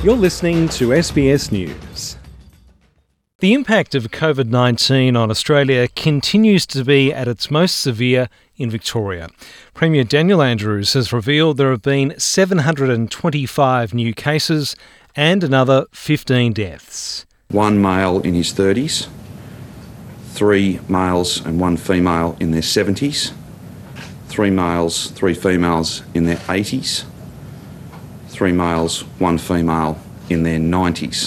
You're listening to SBS News. The impact of COVID-19 on Australia continues to be at its most severe in Victoria. Premier Daniel Andrews has revealed there have been 725 new cases and another 15 deaths. One male in his 30s, 3 males and 1 female in their 70s, 3 males, 3 females in their 80s, 3 males, 1 female in their 90s.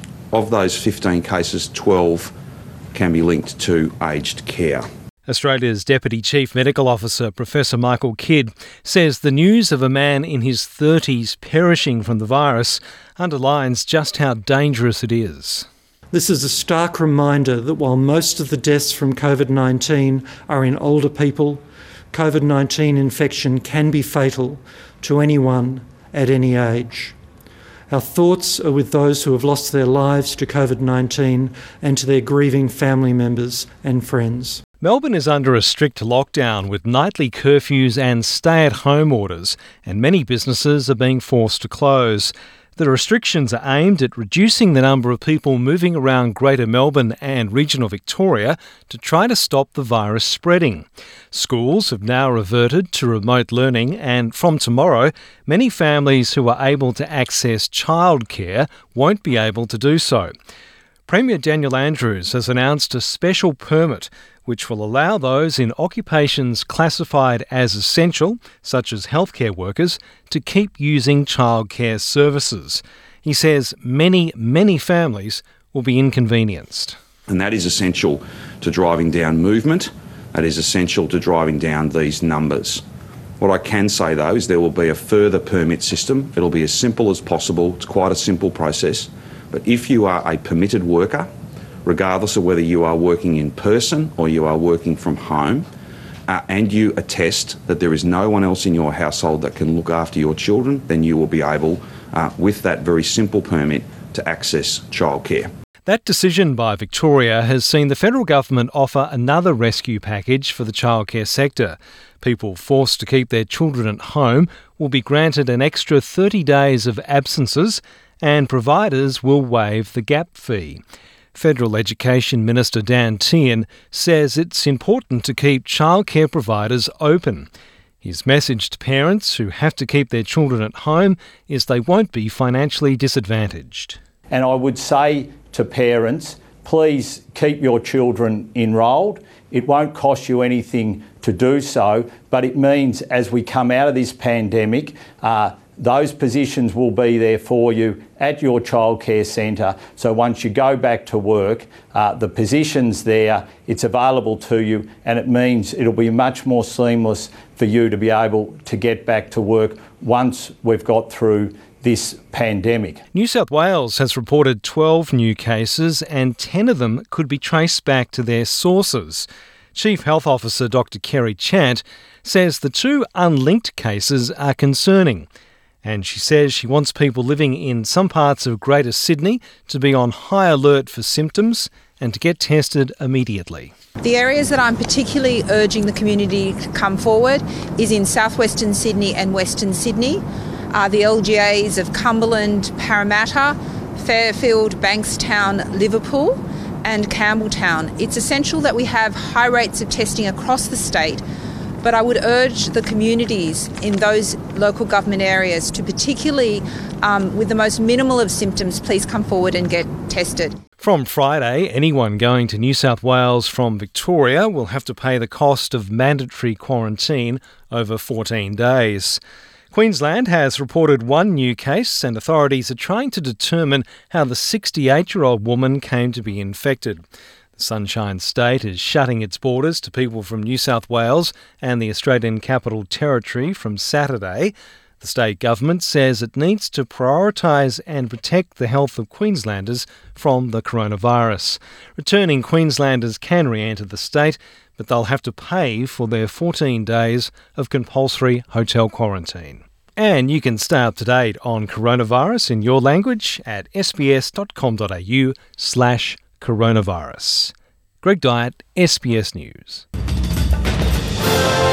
Of those 15 cases, 12 can be linked to aged care. Australia's Deputy Chief Medical Officer, Professor Michael Kidd, says the news of a man in his 30s perishing from the virus underlines just how dangerous it is. This is a stark reminder that while most of the deaths from COVID-19 are in older people, COVID-19 infection can be fatal to anyone at any age. Our thoughts are with those who have lost their lives to COVID-19 and to their grieving family members and friends. Melbourne is under a strict lockdown with nightly curfews and stay-at-home orders, and many businesses are being forced to close. The restrictions are aimed at reducing the number of people moving around Greater Melbourne and regional Victoria to try to stop the virus spreading. Schools have now reverted to remote learning, and from tomorrow, many families who are able to access childcare won't be able to do so. Premier Daniel Andrews has announced a special permit which will allow those in occupations classified as essential, such as healthcare workers, to keep using childcare services. He says many families will be inconvenienced. And that is essential to driving down movement. That is essential to driving down these numbers. What I can say, though, is there will be a further permit system. It'll be as simple as possible. It's quite a simple process. But if you are a permitted worker, regardless of whether you are working in person or you are working from home, and you attest that there is no one else in your household that can look after your children, then you will be able, with that very simple permit, to access childcare. That decision by Victoria has seen the federal government offer another rescue package for the childcare sector. People forced to keep their children at home will be granted an extra 30 days of absences, and providers will waive the gap fee. Federal Education Minister Dan Tehan says it's important to keep childcare providers open. His message to parents who have to keep their children at home is they won't be financially disadvantaged. And I would say to parents, please keep your children enrolled. It won't cost you anything to do so, but it means as we come out of this pandemic, those positions will be there for you at your childcare centre. So once you go back to work, the position's there, it's available to you, and it means it'll be much more seamless for you to be able to get back to work once we've got through this pandemic. New South Wales has reported 12 new cases, and 10 of them could be traced back to their sources. Chief Health Officer Dr Kerry Chant says the 2 unlinked cases are concerning. And she says she wants people living in some parts of Greater Sydney to be on high alert for symptoms and to get tested immediately. The areas that I'm particularly urging the community to come forward is in southwestern Sydney and Western Sydney, the LGAs of Cumberland, Parramatta, Fairfield, Bankstown, Liverpool and Campbelltown. It's essential that we have high rates of testing across the state, but I would urge the communities in those local government areas to particularly, with the most minimal of symptoms, please come forward and get tested. From Friday, anyone going to New South Wales from Victoria will have to pay the cost of mandatory quarantine over 14 days. Queensland has reported 1 new case, and authorities are trying to determine how the 68-year-old woman came to be infected. Sunshine State is shutting its borders to people from New South Wales and the Australian Capital Territory from Saturday. The state government says it needs to prioritise and protect the health of Queenslanders from the coronavirus. Returning Queenslanders can re-enter the state, but they'll have to pay for their 14 days of compulsory hotel quarantine. And you can stay up to date on coronavirus in your language at sbs.com.au/coronavirus. Greg Dyett, SBS News.